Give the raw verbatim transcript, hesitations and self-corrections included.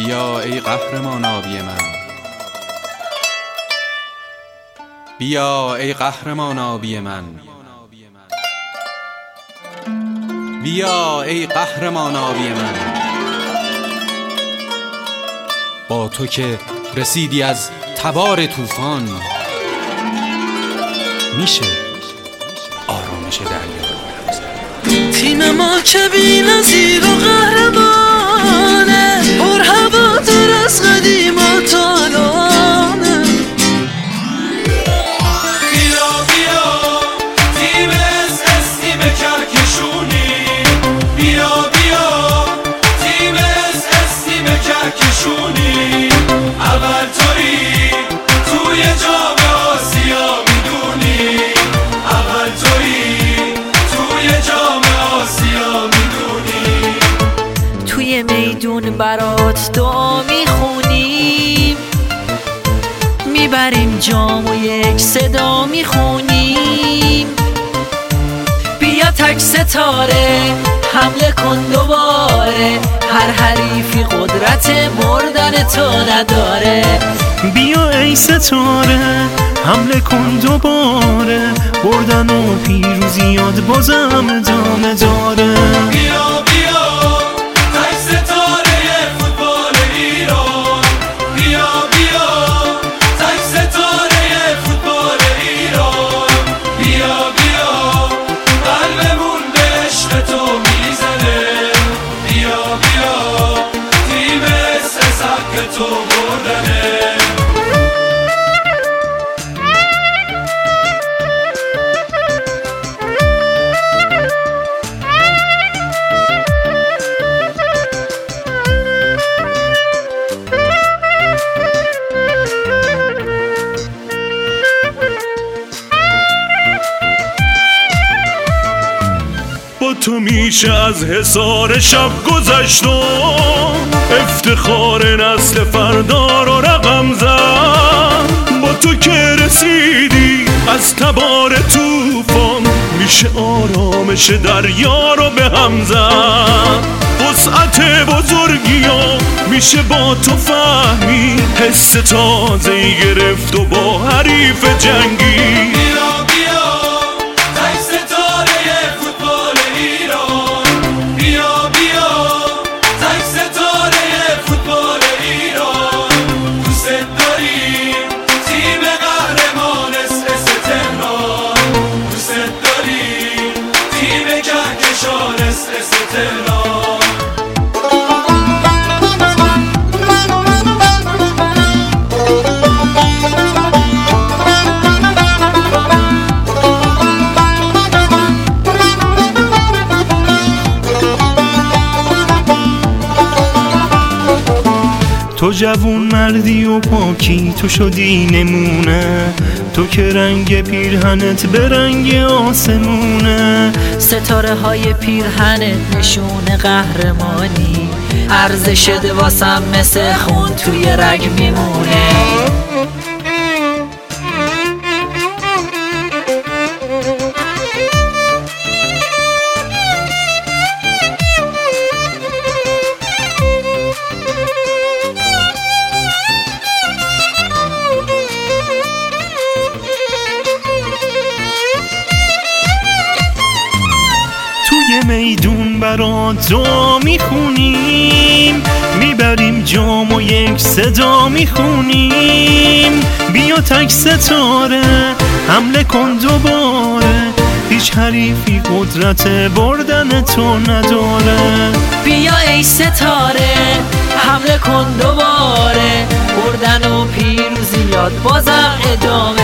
بیا ای قهرمان آبی من، بیا ای قهرمان آبی من، بیا ای قهرمان آبی من. با تو که رسیدی از تبار طوفان، میشه آرامش دریا رو بلمسد. تیم ما که بی‌نظیر و قهرمانه، پر هوادار از قدیم و تالانه. بیا بیا تیم اس اس تیم کهکشونی، بیا بیا تیم اس اس تیم کهکشونی. اول تویی توی جام آسیا میدونی، اول تویی توی جام آسیا میدونی. توی میدون برات دعا میخونیم، میبریم جام و یک صدا میخونیم. بیا تک ستاره حمله کن دوباره، هر حریفی قدرت مردن تو نداره. بیا ای ستاره حمله کن دوباره، بردن و پیروزیات بازم ادامه داره. بیا بیا تک ستاره فوتبال ایران، بیا بیا تک ستاره فوتبال ایران. بیا بیا قلبمون به عشق تو میزنه، بیا بیا تیم اس اس حق تو بردنه. با تو میشه از حصار شب گذشتم، افتخار نسل فردا رو رقم زد. با تو که رسیدی از تبار طوفان، میشه آرامش دریا رو به هم زد. وسعت بزرگیا میشه با تو فهمی، حس تازه‌ای گرفت و با حریف جنگی. تو جوون مردی و پاکی، تو شدی نمونه، تو که رنگ پیرهنت به رنگ آسمونه. ستاره های پیرهنت نشون قهرمانی، ارزش واسم مثل خون توی رگ میمونه. میدون برات دعا میخونیم، میبریم جام و یک صدا میخونیم. بیا تک ستاره حمله کن دوباره، هیچ حریفی قدرت بردن تو نداره. بیا ای ستاره حمله کن دوباره، بردن و پیروزیات بازم ادامه